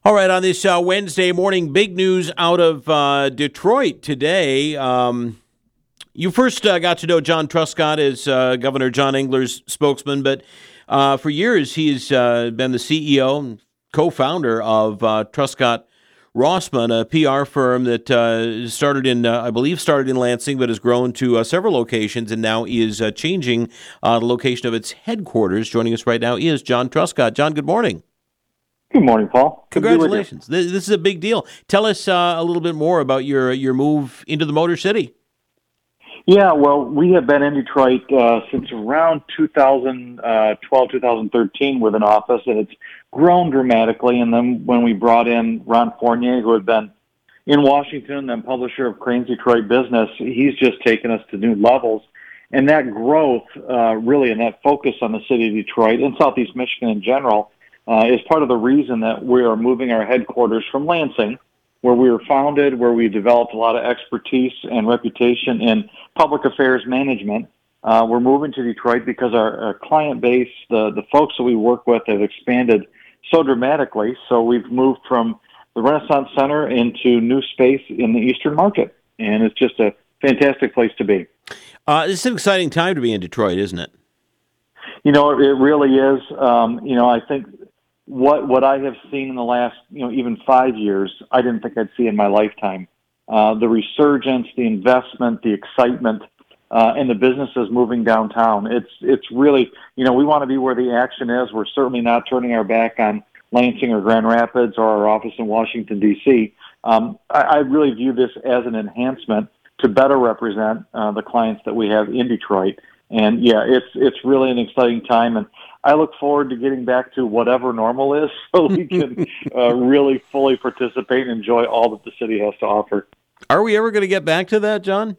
All right, on this Wednesday morning, big news out of Detroit today. You first got to know John Truscott as Governor John Engler's spokesman, but for years he's been the CEO and co-founder of Truscott Rossman, a PR firm that started in Lansing, but has grown to several locations and now is changing the location of its headquarters. Joining us right now is John Truscott. John, good morning. Good morning, Paul. Congratulations. This is a big deal. Tell us a little bit more about your move into the Motor City. Yeah, well, we have been in Detroit since around 2012, 2013 with an office, and it's grown dramatically. And then when we brought in Ron Fournier, who had been in Washington and publisher of Crane's Detroit Business, he's just taken us to new levels. And that growth, really, and that focus on the city of Detroit and Southeast Michigan in general, is part of the reason that we are moving our headquarters from Lansing, where we were founded, where we developed a lot of expertise and reputation in public affairs management. We're moving to Detroit because our client base, the folks that we work with, have expanded so dramatically. So we've moved from the Renaissance Center into new space in the Eastern Market, and it's just a fantastic place to be. It's an exciting time to be in Detroit, isn't it? You know, it really is. I think what I have seen in the last, even 5 years, I didn't think I'd see in my lifetime. The resurgence, the investment, the excitement, and the businesses moving downtown. It's really, we want to be where the action is. We're certainly not turning our back on Lansing or Grand Rapids or our office in Washington, D.C. I really view this as an enhancement to better represent the clients that we have in Detroit. And yeah, it's really an exciting time, and I look forward to getting back to whatever normal is, so we can really fully participate and enjoy all that the city has to offer. Are we ever going to get back to that, John?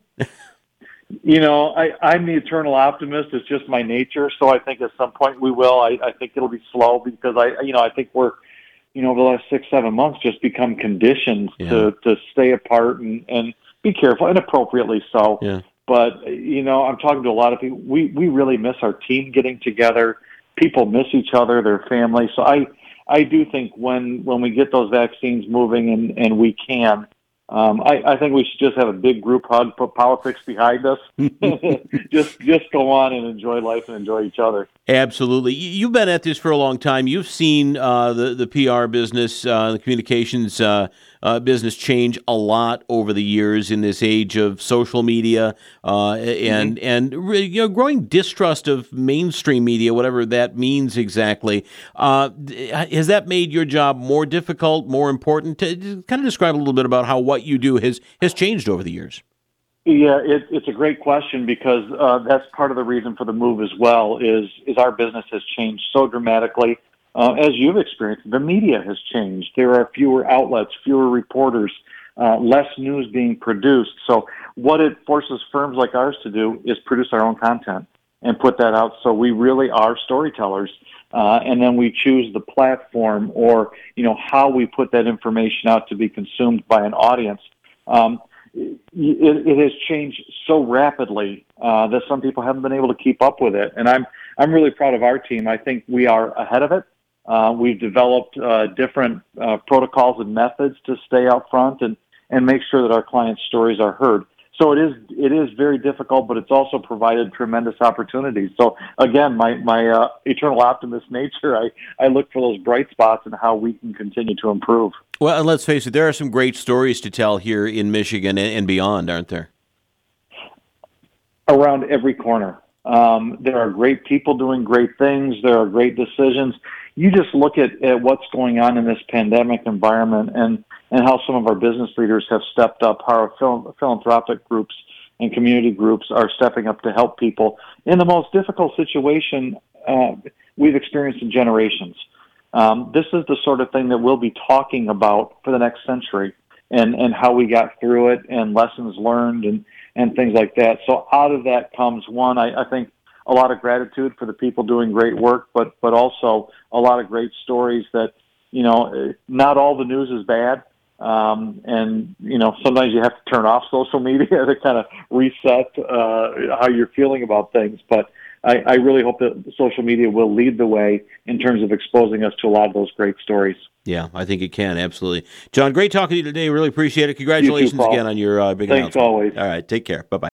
I'm the eternal optimist. It's just my nature, so I think at some point we will. I think it'll be slow because I think we're, over the last 6-7 months, just become conditioned to stay apart and be careful, and appropriately so. Yeah. But, I'm talking to a lot of people. We really miss our team getting together. People miss each other, their families. So I do think when we get those vaccines moving and we can, I think we should just have a big group hug, put politics behind us, just go on and enjoy life and enjoy each other. Absolutely. You've been at this for a long time. You've seen the PR business, the communications business change a lot over the years in this age of social media and growing distrust of mainstream media, whatever that means exactly. Has that made your job more difficult, more important? Kind of describe a little bit about how what you do has changed over the years. Yeah, it's a great question because that's part of the reason for the move as well is our business has changed so dramatically. As you've experienced, the media has changed. There are fewer outlets, fewer reporters, less news being produced. So what it forces firms like ours to do is produce our own content and put that out. So we really are storytellers. And then we choose the platform or, how we put that information out to be consumed by an audience. It has changed so rapidly that some people haven't been able to keep up with it. And I'm really proud of our team. I think we are ahead of it. We've developed different protocols and methods to stay out front and make sure that our clients' stories are heard. So it is very difficult, but it's also provided tremendous opportunities. So again, my eternal optimist nature, I look for those bright spots and how we can continue to improve. Well, and let's face it, there are some great stories to tell here in Michigan and beyond, aren't there? Around every corner. There are great people doing great things. There are great decisions. You just look at what's going on in this pandemic environment and how some of our business leaders have stepped up, how our philanthropic groups and community groups are stepping up to help people in the most difficult situation we've experienced in generations. This is the sort of thing that we'll be talking about for the next century and how we got through it and lessons learned and things like that. So out of that comes one, I think, a lot of gratitude for the people doing great work, but also a lot of great stories that, not all the news is bad. And sometimes you have to turn off social media to kind of reset how you're feeling about things. But I really hope that social media will lead the way in terms of exposing us to a lot of those great stories. Yeah, I think it can, absolutely. John, great talking to you today. Really appreciate it. Congratulations You too, Paul. again on your big Thanks announcement. always. All right, take care. Bye-bye.